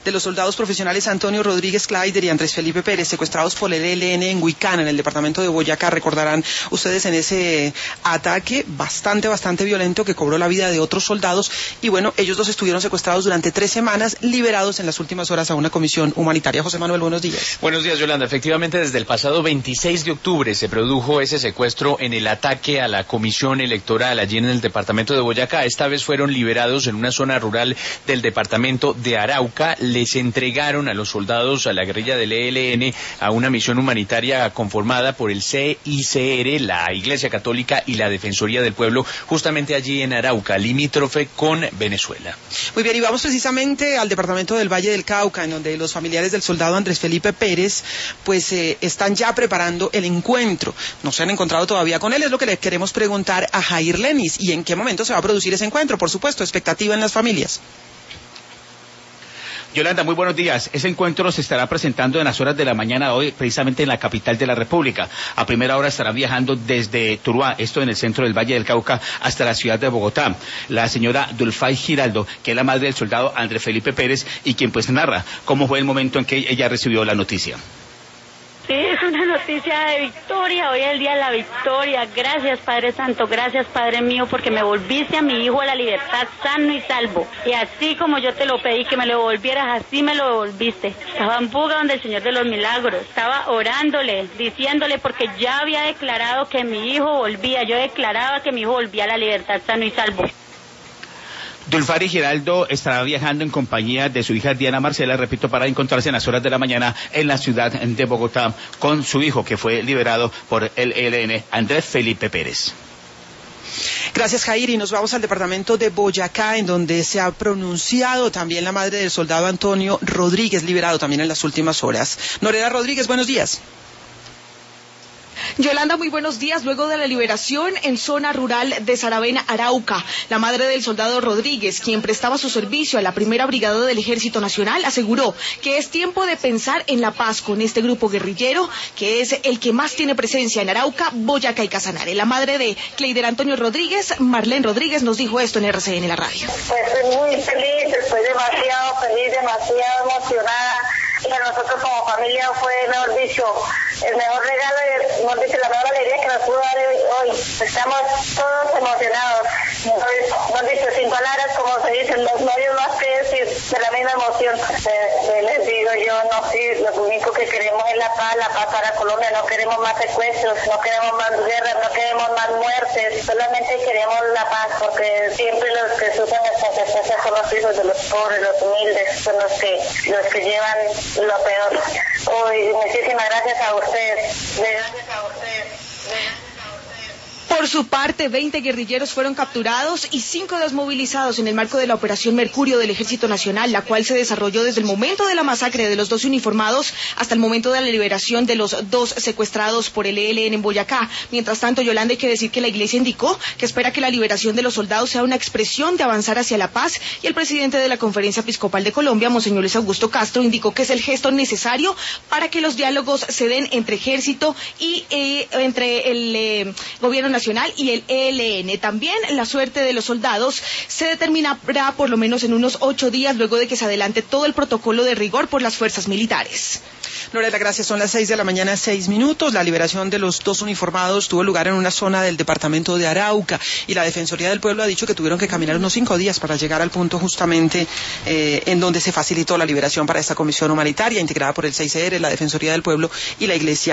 de los soldados profesionales Antonio Rodríguez Kleider y Andrés Felipe Pérez, secuestrados por el ELN en Huicana, en el departamento de Boyacá. Recordarán ustedes en ese ataque bastante violento que cobró la vida de otros soldados. Y bueno, ellos dos estuvieron secuestrados durante 3 semanas, liberados en las últimas horas a una comisión humanitaria. José Manuel, buenos días. Buenos días, Yolanda. Efectivamente, desde el pasado 26 de octubre se produjo ese secuestro en el ataque a la comisión electoral allí en el departamento de Boyacá. Esta vez fueron liberados en una zona rural del departamento de Arauca. Les entregaron a los soldados, a la guerrilla del ELN, a una misión humanitaria conformada por el CICR, la Iglesia Católica y la Defensoría del Pueblo, justamente allí en Arauca, limítrofe con Venezuela. Muy bien, y vamos precisamente al departamento del Valle del Cauca, en donde los familiares del soldado Andrés Felipe Pérez pues están ya preparando el encuentro. No se han encontrado todavía con él, es lo que le queremos preguntar a Jair Lenis. ¿Y en qué momento se va a producir ese encuentro? Por supuesto, expectativa en las familias. Yolanda, muy buenos días. Ese encuentro se estará presentando en las horas de la mañana de hoy, precisamente en la capital de la República. A primera hora estarán viajando desde Tuluá, esto en el centro del Valle del Cauca, hasta la ciudad de Bogotá. La señora Dulfay Giraldo, que es la madre del soldado Andrés Felipe Pérez, y quien pues narra cómo fue el momento en que ella recibió la noticia. Sí, es una noticia de victoria, hoy es el día de la victoria. Gracias, Padre Santo, gracias, Padre mío, porque me volviste a mi hijo a la libertad sano y salvo. Y así como yo te lo pedí que me lo devolvieras, así me lo devolviste. Estaba en Buga donde el Señor de los Milagros, estaba orándole, diciéndole, porque ya había declarado que mi hijo volvía, yo declaraba que mi hijo volvía a la libertad sano y salvo. Dulfari Giraldo estará viajando en compañía de su hija Diana Marcela, repito, para encontrarse en las horas de la mañana en la ciudad de Bogotá con su hijo, que fue liberado por el ELN, Andrés Felipe Pérez. Gracias, Jair, y nos vamos al departamento de Boyacá, en donde se ha pronunciado también la madre del soldado Antonio Rodríguez, liberado también en las últimas horas. Norela Rodríguez, buenos días. Yolanda, muy buenos días. Luego de la liberación en zona rural de Saravena, Arauca, la madre del soldado Rodríguez, quien prestaba su servicio a la primera brigada del Ejército Nacional, aseguró que es tiempo de pensar en la paz con este grupo guerrillero, que es el que más tiene presencia en Arauca, Boyacá y Casanare. La madre de Kleider Antonio Rodríguez, Marlene Rodríguez, nos dijo esto en RCN, la radio. Pues muy feliz, estoy demasiado feliz, demasiado emocionada. Para nosotros como familia fue, mejor dicho, el mejor regalo, mejor dicho, la mejor alegría que nos pudo dar hoy. Estamos todos emocionados, mejor dicho, sin palabras, como se dicen, los novios más que decir, de la misma emoción. Les digo yo, no, sí, lo único que queremos es la paz para Colombia, no queremos más secuestros, no queremos más guerras, no queremos más muertes, solamente queremos la paz, porque siempre los que sufren estas desgracias son los hijos de los pobres, los humildes, son los que llevan lo peor. Hoy, muchísimas gracias a ustedes. Gracias a ustedes. Por su parte, 20 guerrilleros fueron capturados y 5 desmovilizados en el marco de la Operación Mercurio del Ejército Nacional, la cual se desarrolló desde el momento de la masacre de los 2 uniformados hasta el momento de la liberación de los 2 secuestrados por el ELN en Boyacá. Mientras tanto, Yolanda, hay que decir que la Iglesia indicó que espera que la liberación de los soldados sea una expresión de avanzar hacia la paz, y el presidente de la Conferencia Episcopal de Colombia, Monseñor Luis Augusto Castro, indicó que es el gesto necesario para que los diálogos se den entre ejército y entre el gobierno nacional y el ELN. También la suerte de los soldados se determinará por lo menos en unos 8 días, luego de que se adelante todo el protocolo de rigor por las fuerzas militares. Lorela, gracias. Son las 6 de la mañana, 6 minutos. La liberación de los 2 uniformados tuvo lugar en una zona del departamento de Arauca, y la Defensoría del Pueblo ha dicho que tuvieron que caminar unos 5 días para llegar al punto justamente en donde se facilitó la liberación para esta comisión humanitaria integrada por el CICR, la Defensoría del Pueblo y la Iglesia